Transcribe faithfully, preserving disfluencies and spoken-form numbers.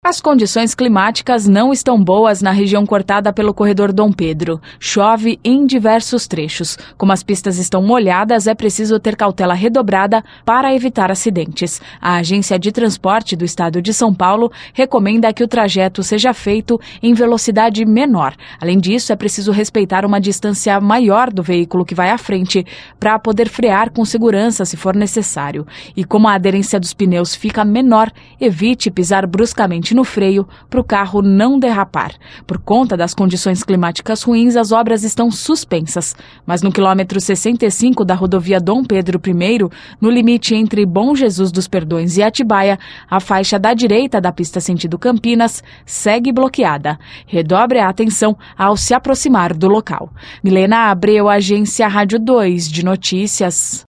As condições climáticas não estão boas na região cortada pelo corredor Dom Pedro. Chove em diversos trechos. Como as pistas estão molhadas, é preciso ter cautela redobrada para evitar acidentes. A Agência de Transporte do Estado de São Paulo recomenda que o trajeto seja feito em velocidade menor. Além disso, é preciso respeitar uma distância maior do veículo que vai à frente para poder frear com segurança se for necessário. E como a aderência dos pneus fica menor, evite pisar bruscamente no freio para o carro não derrapar. Por conta das condições climáticas ruins, as obras estão suspensas. Mas no quilômetro sessenta e cinco da rodovia Dom Pedro I, no limite entre Bom Jesus dos Perdões e Atibaia, a faixa da direita da pista sentido Campinas segue bloqueada. Redobre a atenção ao se aproximar do local. Milena Abreu, Agência Rádio dois de Notícias.